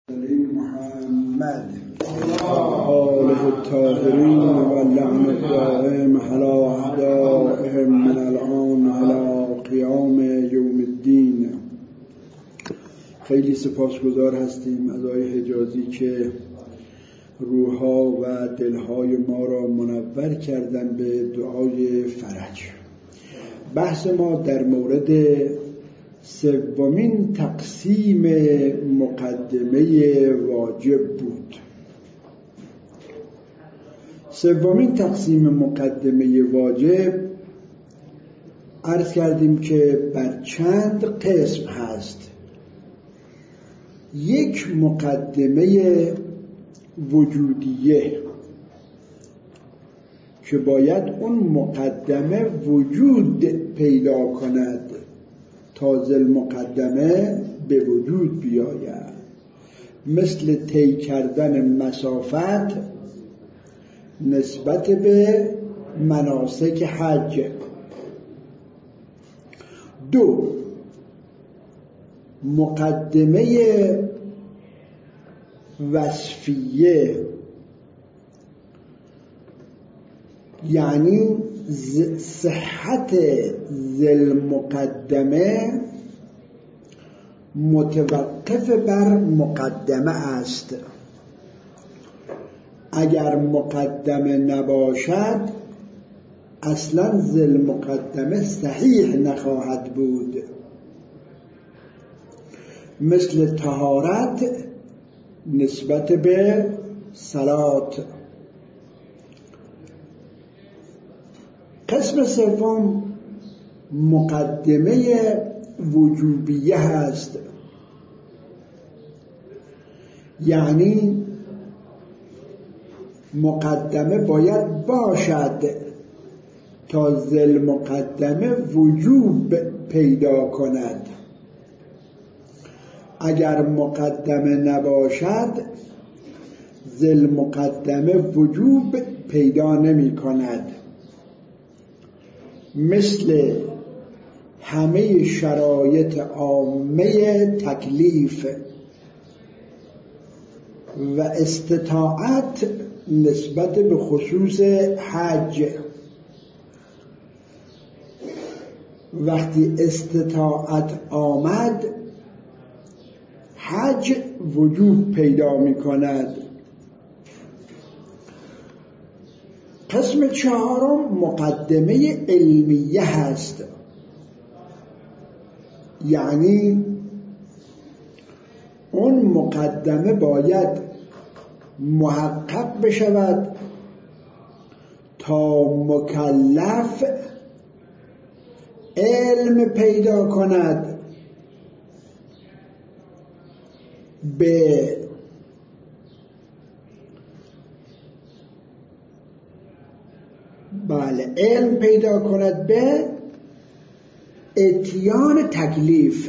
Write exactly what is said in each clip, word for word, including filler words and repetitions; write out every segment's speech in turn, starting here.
محمد آله الطاهرین و لعن الدائم علی اعدائهم من الآن علی قیام یوم الدین. خیلی سپاسگزار هستیم از آقای حجازی که روحها و دلهای ما را منور کردن به دعای فرج. بحث ما در مورد سومین تقسیم مقدمه واجب بود. سومین تقسیم مقدمه واجب عرض کردیم که بر چند قسم هست. یک مقدمه وجودیه که باید اون مقدمه وجود پیدا کند تا ذل مقدمه به وجود بیاید، مثل طی کردن مسافت نسبت به مناسک حج. دو، مقدمه وصفیه، یعنی صحت ذل مقدمه متوقف بر مقدمه است. اگر مقدمه نباشد اصلا ذل مقدمه صحیح نخواهد بود، مثل طهارت نسبت به صلات. قسم سوم مقدمه وجوبیه هست، یعنی مقدمه باید باشد تا ذل مقدمه وجوب پیدا کند. اگر مقدمه نباشد ذل مقدمه وجوب پیدا نمی کند، مثل همه شرایط عامه تکلیف و استطاعت نسبت به خصوص حج. وقتی استطاعت آمد حج وجوب پیدا می کند. قسم چهارم مقدمه علمیه هست، یعنی اون مقدمه باید محقق بشود تا مکلف علم پیدا کند به بله علم پیدا کند به اتیان تکلیف.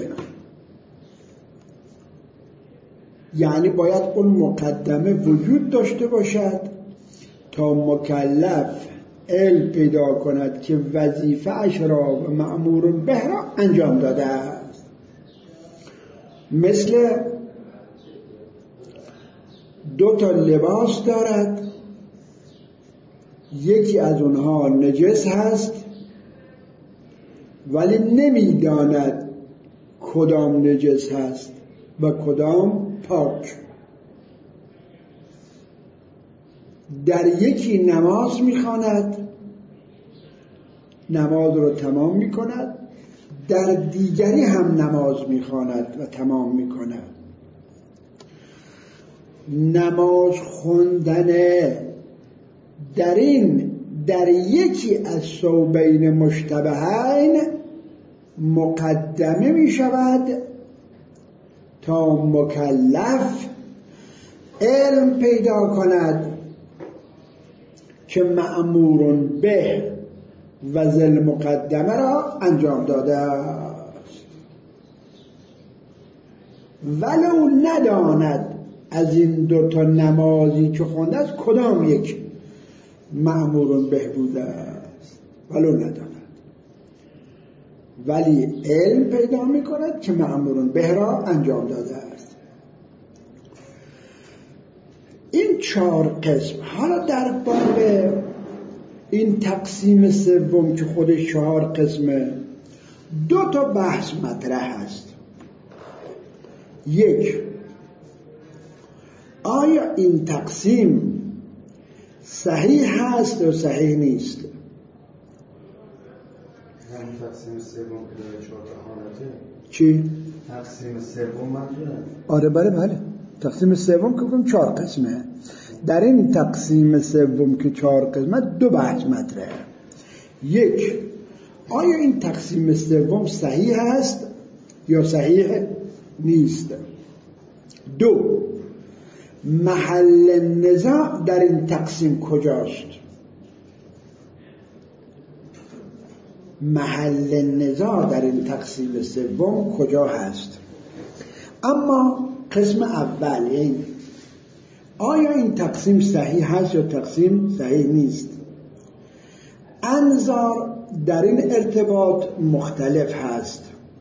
یعنی باید اون مقدمه وجود داشته باشد تا مکلف علم پیدا کند که وظیفه اش را و مأمور به را انجام داده است. مثل دو تا لباس دارد، یکی از اونها نجس هست ولی نمیداند کدام نجس هست و کدام پاک. در یکی نماز میخواند، نماز رو تمام میکند، در دیگری هم نماز میخواند و تمام میکند. نماز خوندن در این در یکی از ثوبین مشتبهین مقدمه می شود تا مکلف علم پیدا کند که مأمور به و ذل مقدمه را انجام داده است، ولو نداند از این دوتا نمازی که خونده است کدام یک مأمور به بوده است، ولو نداند، ولی علم پیدا می کند که مأمور به را انجام داده است. این چهار قسم. حالا در باب این تقسیم سوم که خودش چهار قسمه دو تا بحث مطرح هست. یک، آیا این تقسیم صحیح هست یا صحیح نیست؟ همین تقسیم سوم که داره چهار تا حالته. چی؟ تقسیم سوم منظوره؟ آره بله بله، تقسیم سوم که کنم چهار قسمه. در این تقسیم سوم که چهار قسمه دو بحث مطرحه. یک، آیا این تقسیم سوم صحیح است یا صحیح نیست؟ دو، محل نزاع در این تقسیم کجاست؟ محل نزاع در این تقسیم سوم کجا هست؟ اما قسم اول، یعنی آیا این تقسیم صحیح هست یا تقسیم صحیح نیست، انظار در این ارتباط مختلف هست.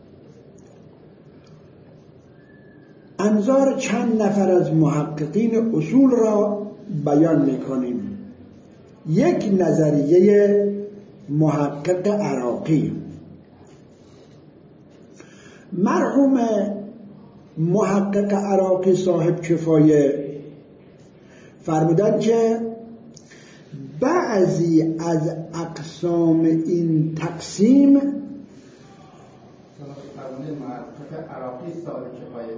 انظار چند نفر از محققین اصول را بیان می‌کنیم. یک، نظریه محقق عراقی. مرحوم محقق عراقی صاحب کفایه فرمودند که بعضی از اقسام این تقسیم، محقق عراقی صاحب کفایه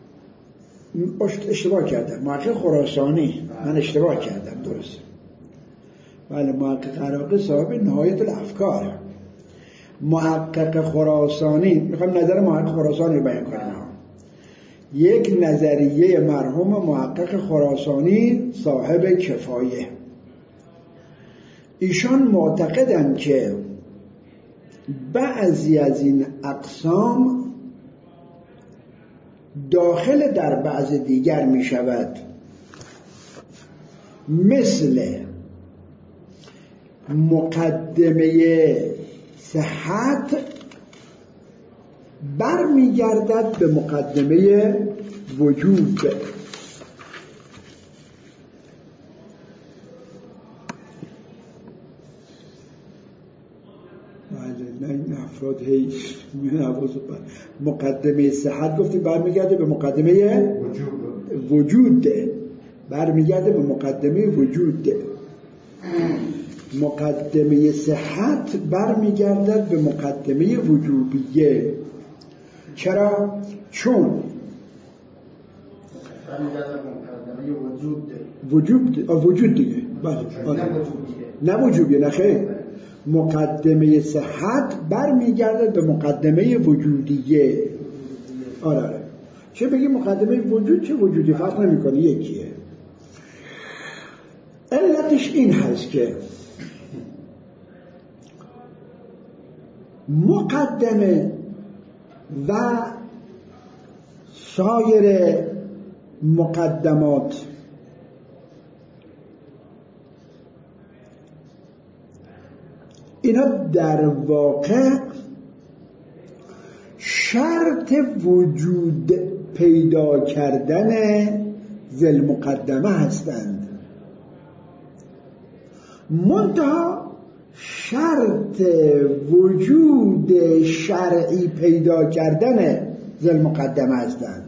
اشتباه کردم، محقق خراسانی، من اشتباه کردم، درست. بله، محقق عراقی صاحب نهایت الافکار. محقق خراسانی، میخوام نظر محقق خراسانی بیان کنم. یک نظریه مرحوم محقق خراسانی صاحب کفایه. ایشان معتقدند که بعضی از این اقسام داخل در بعض دیگر می شود، مثل مقدمه صحت برمیگردد به مقدمه وجود. بله، نه افراد هی مقدمه صحت گفتیم برمیگرده به مقدمه وجود، وجود برمیگرده به مقدمه وجود. مقدمه صحت برمیگردد به مقدمه وجوبیه. چرا؟ چون برمیگرده به مقدمه وجود وجود وجود دیگه. بله، نه وجوبیه، نه خیر. مقدمه صحت برمیگردد به مقدمه وجودیه. آره آره، چه بگی مقدمه وجود چه وجودی فرق نمیکنه، یکیه. علتش این هست که مقدمه و سایر مقدمات اینا در واقع شرط وجود پیدا کردن ذل مقدمه هستند. منتها شرط وجود شرعی پیدا کردن ذل مقدمه هستند.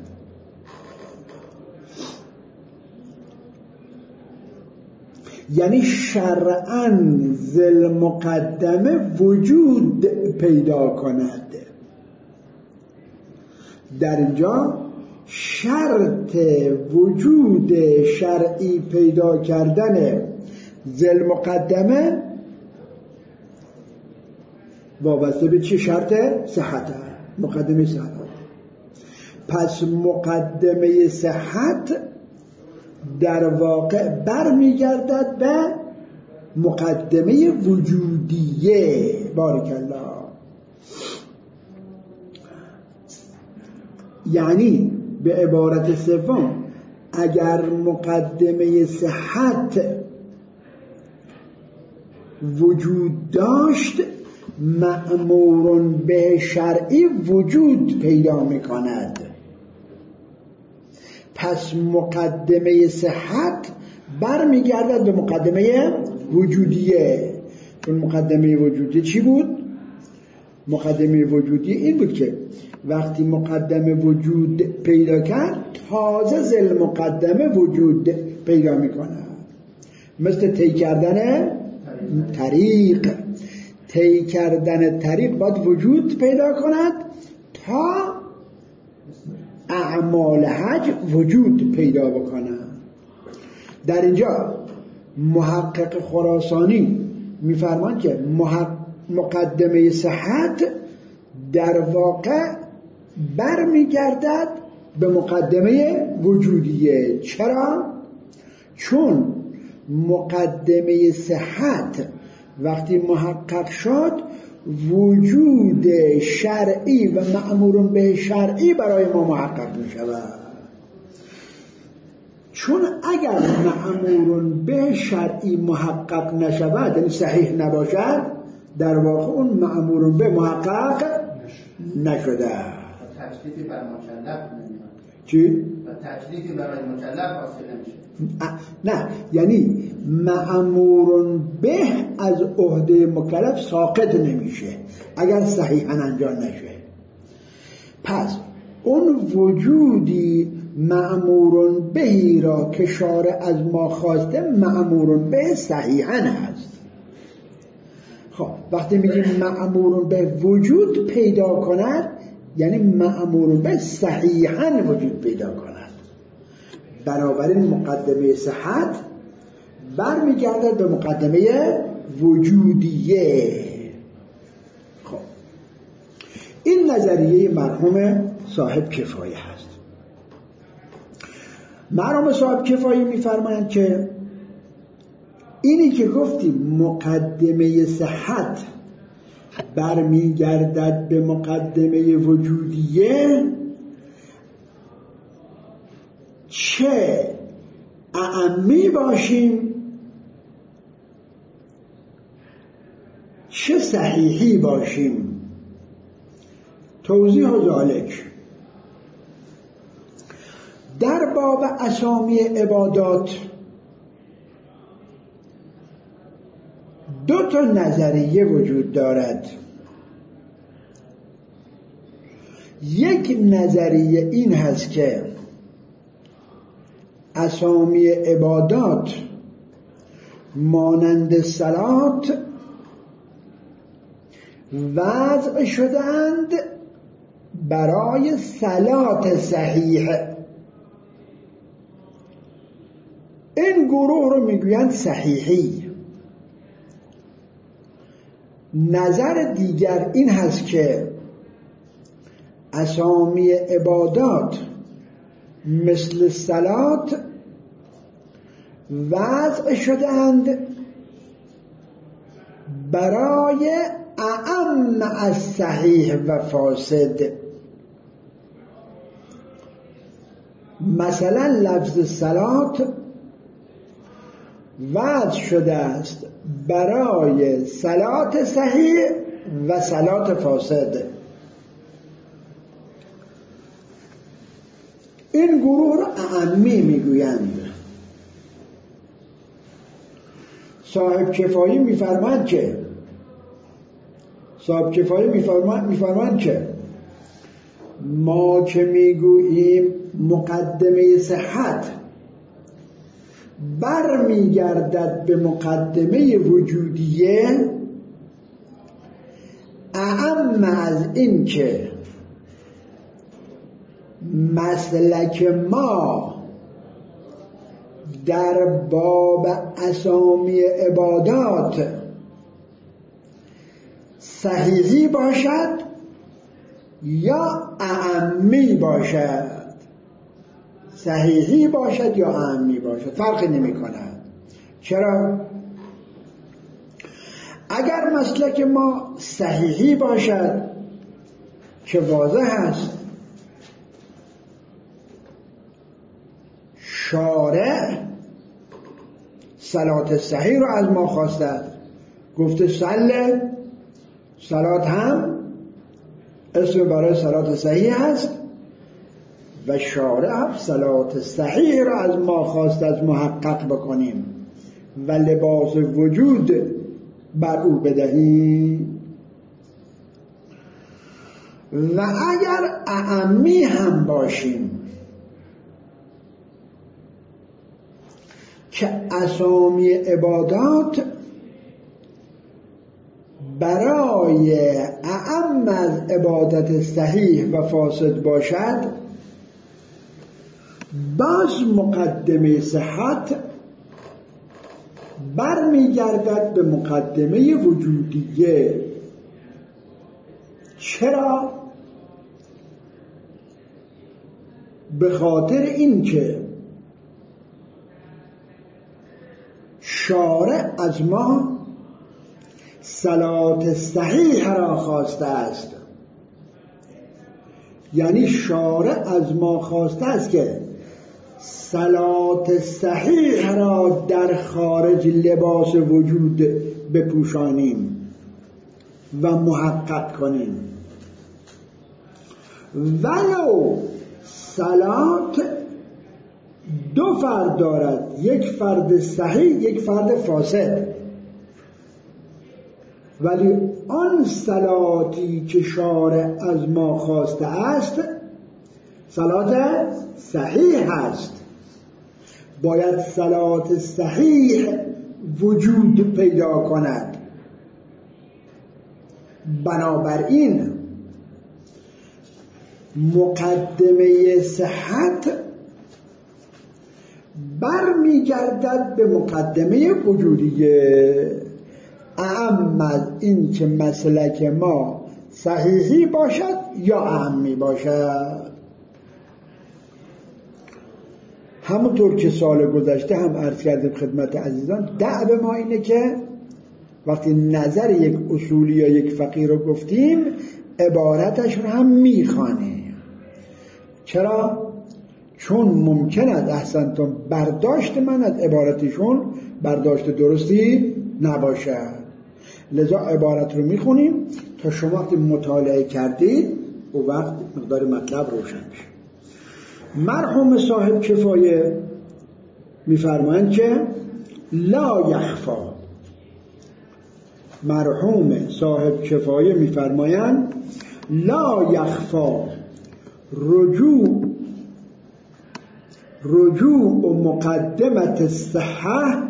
یعنی شرعاً ذل مقدمه وجود پیدا کند. در اینجا شرط وجود شرعی پیدا کردن ذل مقدمه وابسته به چه شرط؟ صحت، مقدمه صحت. پس مقدمه صحت در واقع برمیگردد به مقدمه وجودیه. بارک الله. یعنی به عبارت سوم، اگر مقدمه صحت وجود داشت، مأمور به شرعی وجود پیدا میکند. پس مقدمه صحت برمیگردد به مقدمه وجودیه. چون مقدمه وجودی چی بود؟ مقدمه وجودی این بود که وقتی مقدمه وجود پیدا کرد تازه زل مقدمه وجود پیدا میکنه. مثل طی کردن طریق، طی کردن طریق باید وجود پیدا کند تا اعمال حج وجود پیدا بکنه. در اینجا محقق خراسانی میفرمان که مقدمه صحت در واقع برمیگردد به مقدمه وجودیه. چرا؟ چون مقدمه صحت وقتی محقق شد وجود شرعی و مأمور به شرعی برای ما محقق می شود. چون اگر مأمور به شرعی محقق نشود، یعنی صحیح نباشد، در واقع اون مأمور به محقق نشده. تکلیفی بر مکلف نمیاد. چی؟ و تکلیفی برای مکلف حاصل نمیشه. نه، یعنی مأمور به از عهده مکلف ساقط نمیشه اگر صحیحاً انجام نشه. پس اون وجودی مأمور بهی را که شارع از ما خواسته مأمور به صحیحاً هست. خب وقتی میگیم مأمور به وجود پیدا کند یعنی مأمور به صحیحاً وجود پیدا کند. بنابراین مقدمه صحت برمیگردد به مقدمه وجودیه. خب این نظریه مرحوم صاحب کفایه هست. مرحوم صاحب کفایه میفرمایند که اینی که گفتیم مقدمه صحت برمیگردد به مقدمه وجودیه، چه اعمی باشیم چه صحیحی باشیم. توضیح و ذالک در باب اسامی عبادات دو تا نظریه وجود دارد. یک نظریه این هست که اسامی عبادات مانند صلات وضع شدند برای صلات صحیح. این گروه رو میگویند صحیحی. نظر دیگر این هست که اسامی عبادات مثل صلات وضع شدند برای اعم از صحیح و فاسد. مثلا لفظ صلات وضع شده است برای صلات صحیح و صلات فاسد. این گروه را اعمی میگویند. صاحب کفایی میفرماند که صاحب کفایی میفرماند میفرماند که ما که میگوییم مقدمه صحت برمیگردد به مقدمه وجودیه، اعم از این که مسلک ما در باب اسامی عبادات صحیحی باشد یا اعمی باشد، صحیحی باشد یا اعمی باشد فرقی نمی کند. چرا؟ اگر مسلک ما صحیحی باشد که واضح است شارع صلات صحیح رو از ما خواسته، گفته صله، صلات هم اسم برای صلات صحیح هست و شارع هم صلات صحیح را از ما خواست از محقق بکنیم و لباس وجود بر او بدهیم. و اگر اعمی هم باشیم که اسامی عبادات برای اعم از عبادت صحیح و فاسد باشد، باز مقدمه صحت برمیگردد به مقدمه وجودیه. چرا؟ به خاطر اینکه شارع از ما صلات صحیح را خواسته است. یعنی شارع از ما خواسته است که صلات صحیح را در خارج لباس وجود بپوشانیم و محقق کنیم. ولو صلات دو فرد دارد، یک فرد صحیح یک فرد فاسد، ولی آن صلاتی که شارع از ما خواسته است صلات صحیح است. باید صلات صحیح وجود پیدا کند. بنابراین مقدمه صحت برمیگردد به مقدمه وجودیه. اعم از این که مسلک ما صحیحی باشد یا اعمی باشد. همونطور که سال گذشته هم عرض کردیم خدمت عزیزان، دعو ما اینه که وقتی نظر یک اصولی یا یک فقیه رو گفتیم عبارتش رو هم میخوانیم. چرا؟ چون ممکن است احسنتون برداشت من از عبارتشون برداشت درستی نباشد. لذا عبارت رو میخونیم تا شما وقتی مطالعه کردید و وقت مقدار مطلب روشن بشه. مرحوم صاحب کفایه میفرمایند که لا یخفا. مرحوم صاحب کفایه میفرمایند لا یخفا رجوع رجوع مقدمت الصحة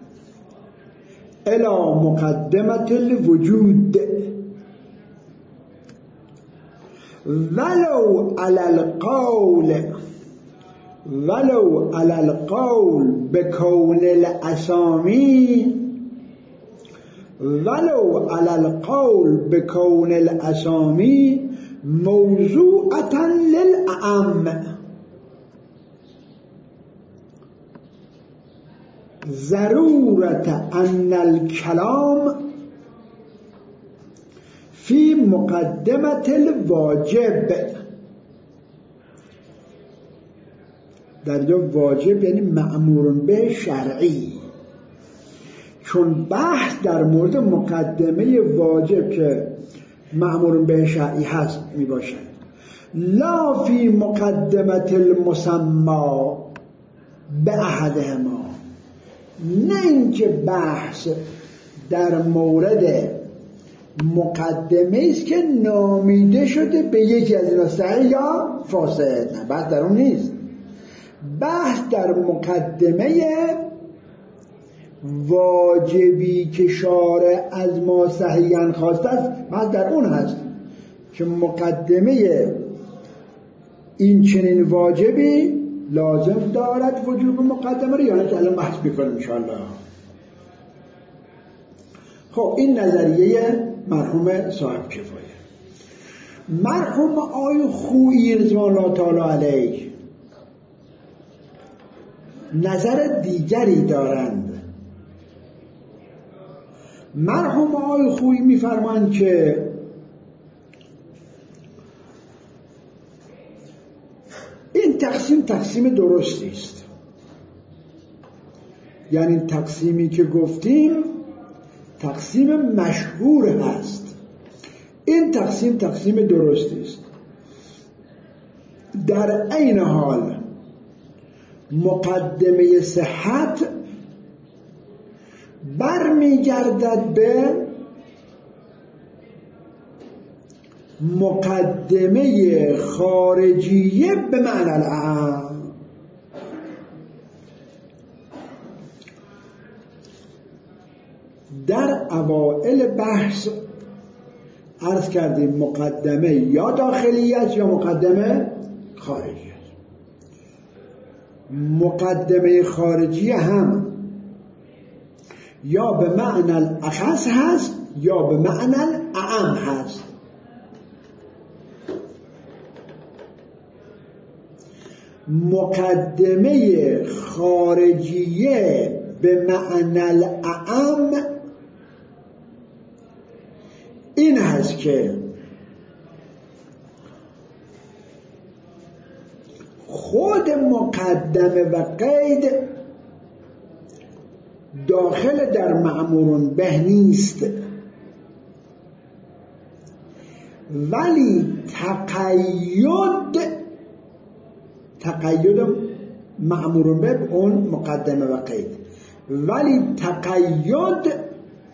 الى مقدمت الوجود ولو على القول ولو على القول بكون الاسامی ولو على القول بكون الاسامی موضوعة للأعم ضرورة أن الكلام في مقدمة الواجب. در جا واجب یعنی مأمور به شرعی، چون بحث در مورد مقدمه واجب که مأمور به شرعی هست می باشد. لا فی مقدمت المسمى به احدهما، نه اینکه بحث در مورد مقدمه است که نامیده شده به یکی از اینا صحیح یا فاسد، نه بحث در اون نیست. بحث در مقدمه واجبی که شارع از ما صحیحاً خواسته است، بحث در اون هست که مقدمه این چنین واجبی لازم دارد وجوب مقدمه رو، یا نه که الان بحث میکنیم انشاءالله. خب این نظریه مرحوم صاحب کفایه. مرحوم آقای خویی رضوان الله تعالی علیه نظر دیگری دارند. مرحوم آقای خویی میفرمایند که این تقسیم تقسیم درستی است، یعنی تقسیمی که گفتیم تقسیم مشهور هست. این تقسیم تقسیم درستی است. در عین حال مقدمه صحت برمیگردد به مقدمه خارجیه به معنی الاعم. در اوائل بحث عرض کردیم مقدمه یا داخلی است یا مقدمه خارجی است. مقدمه خارجی هم یا به معنی الاخص هست یا به معنی الاعم هست. مقدمه خارجیه به معنی الاعم این هست که خود مقدمه و قید داخل در مأمور به نیست، ولی تقید تقید مأمور به اون مقدمه و قید، ولی تقید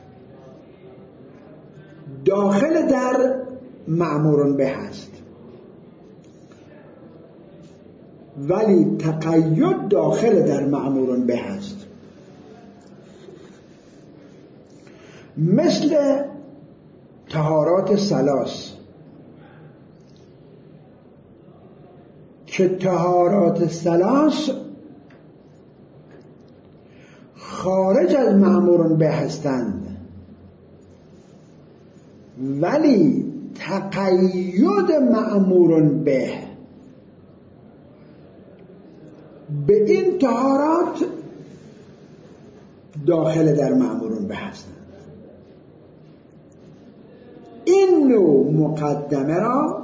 داخل در مأمور به هست، ولی تقید داخل در مأمور به هست. مثل طهارات ثلاث که طهارات ثلاث خارج از مأمور به هستند، ولی تقید مأمور به به این طهارات داخل در مأمور به هستند. این نوع مقدمه را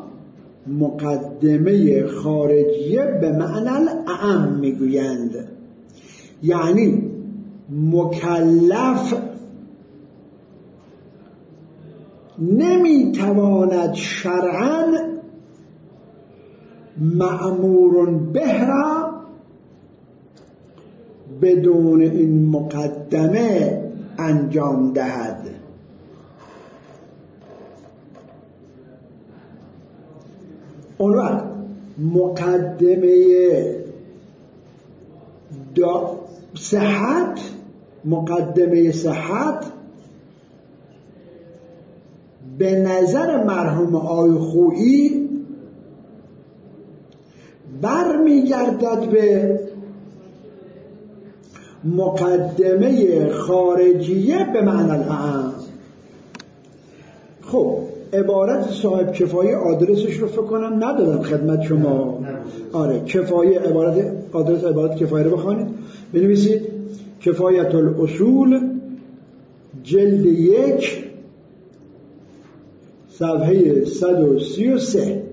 مقدمه خارجیه به معنی الاعم میگویند. یعنی مکلف نمیتواند شرعاً مأمور به را بدون این مقدمه انجام دهد. اون وقت مقدمه دا صحت مقدمه صحت به نظر مرحوم آقای خویی برمیگردد به مقدمه خارجیه به معنی الاعم. خب عبارت صاحب کفایه آدرسش رو فکر کنم ندادم خدمت شما. آره کفایه عبارت آدرس عبارت کفایه رو بخوانید، بنویسید کفایت الاصول جلد یک صفحه صد و سی و سه.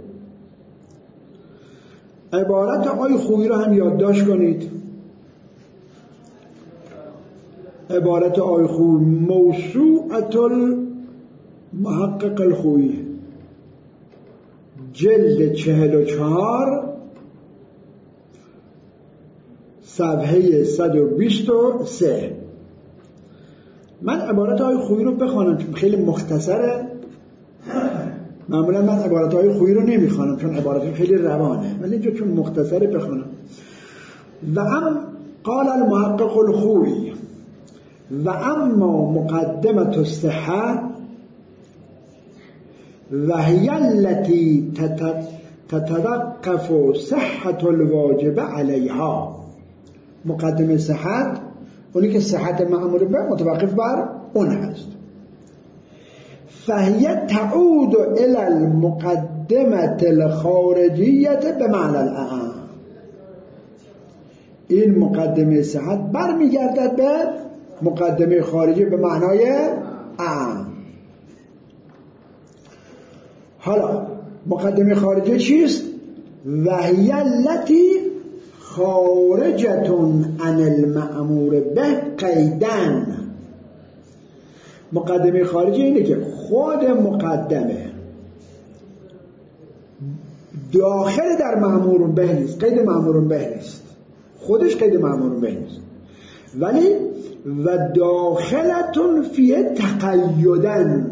عبارت آقای خویی رو هم یادداشت کنید. عبارت آقای خویی موسوعة المحقق الخویی جلد چهل و چهار صفحه صد و بیست و سه. من عبارت آقای خویی رو بخوانم چون خیلی مختصره. معمولا من عبارت های خویی رو نمیخوانم چون عبارت خیلی روانه، ولی اینجا چون مختصره بخوانم. و ام قال المحقق الخویی و اما مقدمة الصحة و هي التي تتوقف صحة الواجب عليها. مقدمه صحت اونی که صحت مأمور به متوقف بر اون هست. فهي تعود الى المقدمة الخارجية بمعنى الاعم. این مقدمه صحت برمیگردد به مقدمه خارجی به معنای اعم. حالا مقدمه خارجی چیست؟ وهي التي خارجة عن المأمور به قیداً. مقدمه خارجی اینه که خود مقدمه داخل در مأمور به نیست، قید مأمور به نیست، خودش قید مأمور به نیست، ولی و داخلتون فیه تقیدن،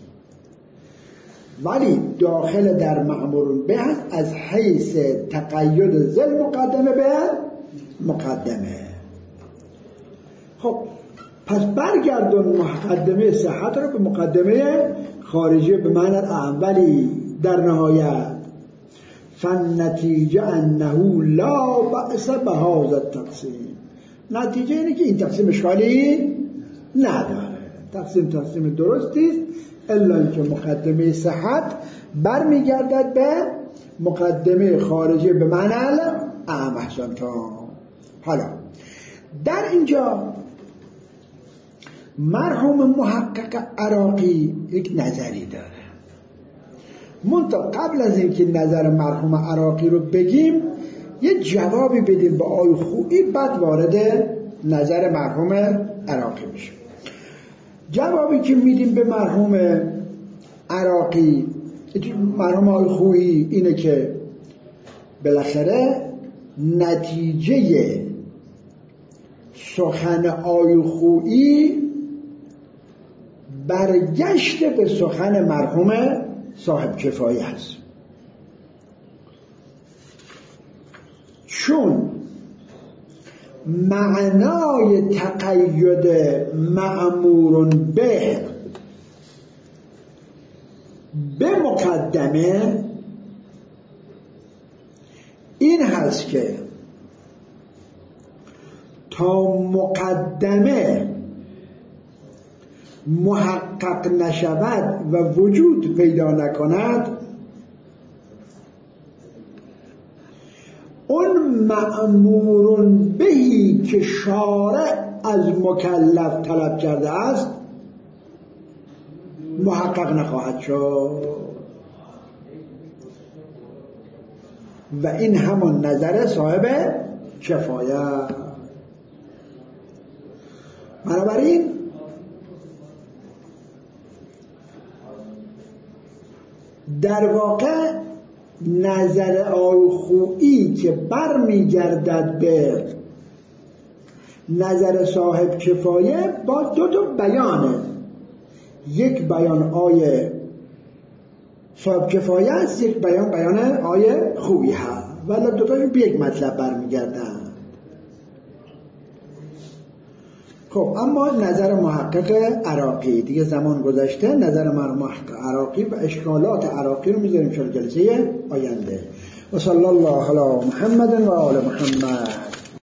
ولی داخل در مأمور به هست از حیث تقید ذل مقدمه به مقدمه. خب پس برگردون مقدمه صحت رو به مقدمه خارجی به معنی اولی. در نهایت فالنتیجه انه لا بأس بهذا التقسیم، نتیجه اینه که این تقسیم اشکالی نداره، تقسیم تقسیم درستی است، الا اینکه مقدمه صحت برمیگردد به مقدمه خارجی به معنی اعم. احسنتم. حالا در اینجا مرحوم محقق عراقی یک نظری داره، منتها قبل از اینکه نظر مرحوم عراقی رو بگیم یه جوابی بدیم به آقای خویی، بعد وارد نظر مرحوم عراقی میشه. جوابی که میدیم به مرحوم عراقی، مرحوم آقای خویی، اینه که بالاخره نتیجه سخن آقای خویی برگشت به سخن مرحوم صاحب کفایه است، چون معنای تقید مأمور به به مقدمه این هست که تا مقدمه محقق نشود و وجود پیدا نکند، اون مأمور بهی که شارع از مکلف طلب کرده است محقق نخواهد شد. و این همون نظر صاحب کفایه. بنابراین در واقع نظر آقای خویی که بر می گردد به نظر صاحب کفایه با دو تا بیانه، یک بیان آقای صاحب کفایه است، یک بیان بیان آقای خویی هست، ولی دو تاشون به یک مطلب بر می گردن. خب اما نظر محقق عراقی دیگه زمان گذشته، نظر محقق عراقی و اشکالات عراقی رو میذاریم چون جلسه آینده. و صلی الله علی محمد و آل محمد.